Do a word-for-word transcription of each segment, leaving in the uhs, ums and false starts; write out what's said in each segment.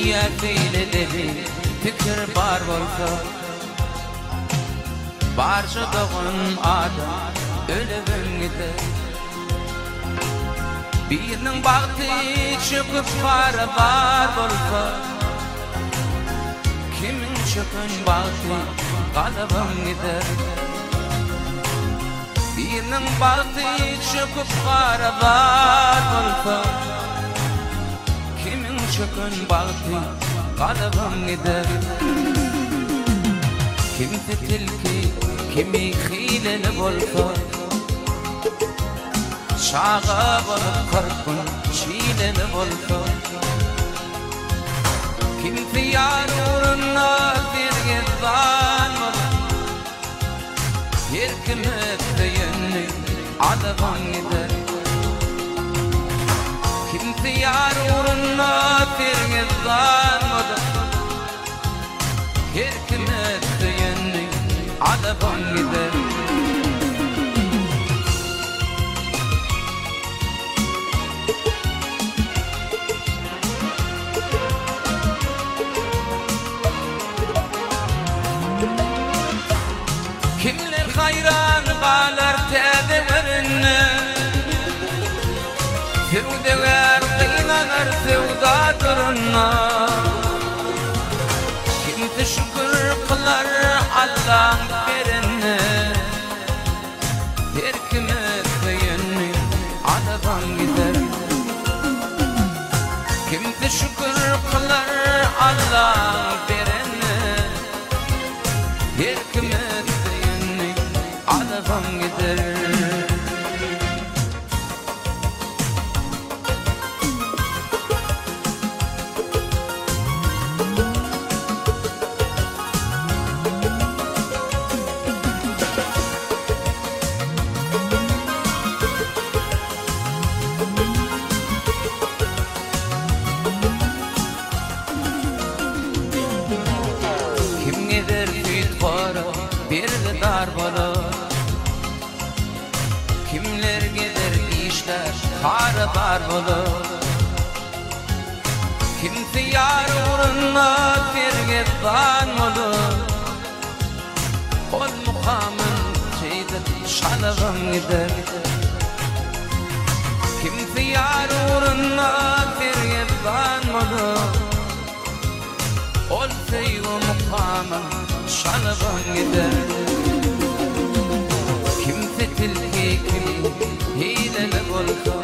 dünya feyledi fikir bar bolsa barça doğun adam ölüvün gider birinin baktı çıkıp para bar bolsa kimin çıkın baktı kalıbın gider birinin baktı çıkıp para bar bolsa kimin çıkın baktı kalıbın gider kimse tilki kimi hileli bolsa şağa bolup kırpın çiğneni bolsa kimse yar uğruna bir gezdan bolup her kimse yönlü alıbın gider kimse yar uğruna bir gezdan bolup her kimse yönlü alıbın gider kimler hayran qalar tədəvərinə sevdəvər qıynanar sevda durunna kimse şükür qılar Allah'ın berinə her kime yönlü alıbın gider kimse şükür qılar Allah'ın berinə her kime alıbın gider kim gider fit para bir de dar bala kimler gider işler harabar olur kimse yar uğruna bir gezdan olur ol mukamın şeyde şalıbın gider kimse yar uğruna bir gezdan olur ol sevgi mukamın şalıbın gider kimse tilki kimi hileli bolsa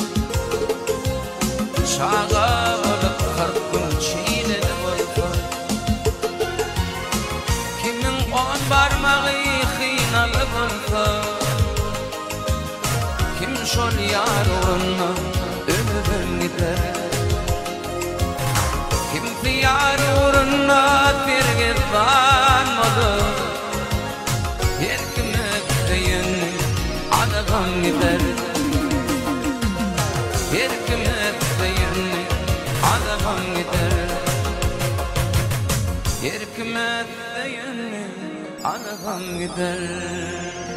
şağa bolup kırpın çiğneli bolsa kimin on barmağı hıynalı bolsa kim şol yar uğruna ölübün gider kimse yar uğruna bir gezdan olur her kime yönlü alıbın gider her kime yönlü alıbın gider her kime yönlü alıbın gider